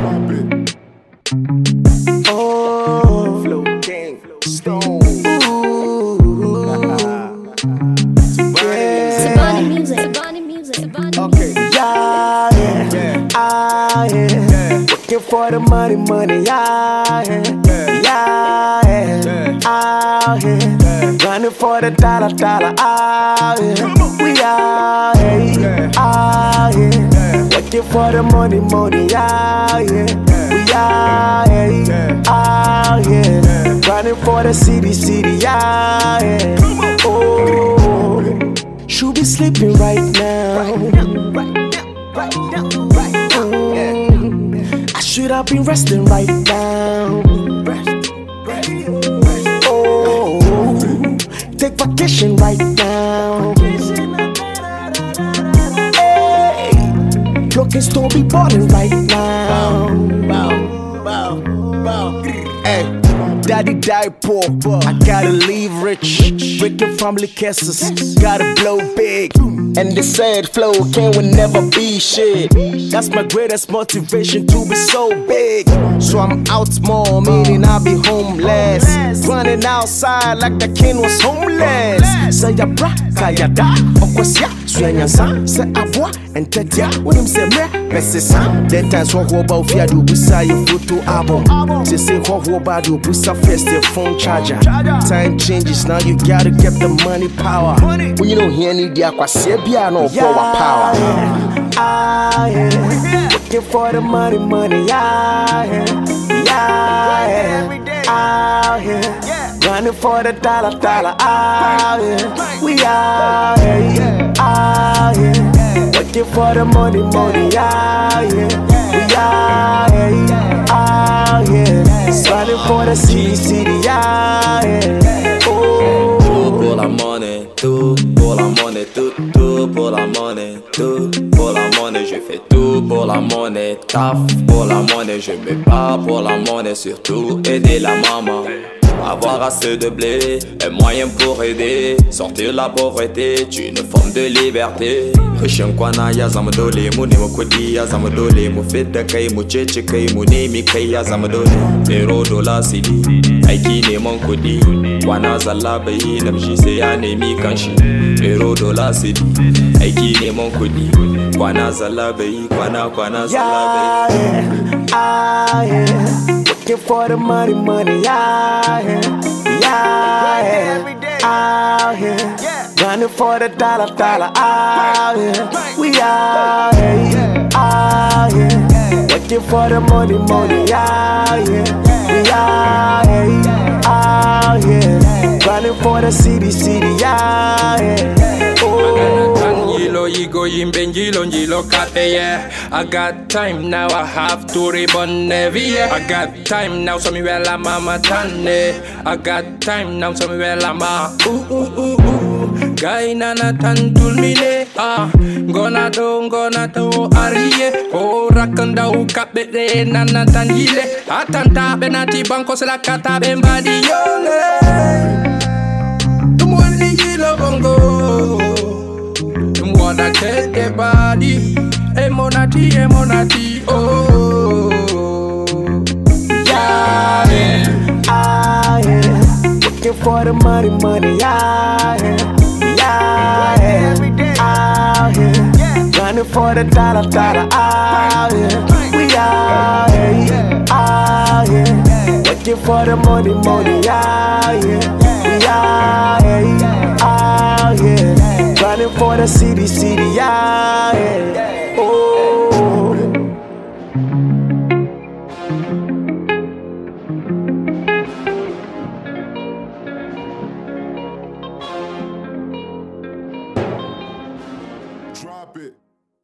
Oh, Flow King, Stone. Sabani music. Sabani music. Sabani Okay. yeah, yeah, ah, yeah. Working for the money, yeah, yeah, ah, yeah. Running for the dollar, ah, yeah. We are, ah, yeah. Working for the money, yeah, yeah. We are, ah, yeah. Running for the city, yeah, yeah. Oh, should be sleeping right now. I should have been resting right now. Oh, take vacation right now. Hey, your kids don't be balling right now. Hey, daddy died poor. I gotta leave rich. Breaking family cases. Gotta blow big. And the sad flow will never be shit. That's my greatest motivation to be so big. So I'm out more, meaning I'll be homeless. Running outside like the king was homeless. Say ya bra, kaya da, okosya, swenya san, say abwa, and tetia, when him say me san. Then times what about fear do busa your photo album. They say what about do busa first your phone charger. Time changes now, you gotta get the money power. When you don't hear any diakwasi. No power. Ah, yeah. Looking for the money, yeah, yeah, ah, yeah. Running for the dollar, ah, yeah. We are, ah, yeah. Looking for the money, yeah, yeah. We are, ah, yeah. Running for the city, yeah, yeah. Oh, pour la monnaie, tout pour la monnaie, tout pour la monnaie, tout pour la monnaie, je fais tout pour la monnaie, taf pour la monnaie, je me bats pour la monnaie, surtout aider la maman. Avoir assez de blé, un moyen pour aider, sortir la pauvreté, une forme de liberté. Rishin kwana ya zama dole, mu nemi kudi ya zama dole, mu fidda kai mu cece kai mu nemi kai ya zama dole. Nairo dola sidi, aiki neman kudi, kwana zalla bai yi namshi sai ya nemi kanshi. Nairo dola sidi, aiki neman kudi, kwana zalla bai yi, kwana zalla bai yi. Ah, yeah. Looking for the money, yeah, yeah, ah, yeah. Running for the dollar, ah, yeah. We are, ah, yeah. Looking for the money, yeah, yeah. We are, ah, yeah. Running for the city, yeah, yeah. Oh. I got time now, I have to ribbon every year. I got time now, so me well I'm a tane. I got time now, so me well I'm a guy nana tan tulmine. Gonna do ariye. Oh rakanda u kapete nana tan yile. Atanta benati banko se la kata bembadi yole. Tumwani yilo bongo. Wanna take the body, emonati, oh. Yeah, yeah, ah, yeah. Looking for the money, yeah, yeah, ah, yeah. Running for the dollar, ah, yeah. We are, ah, yeah. Looking for the money, yeah, yeah. We are, ah, yeah. Running for the city, yeah.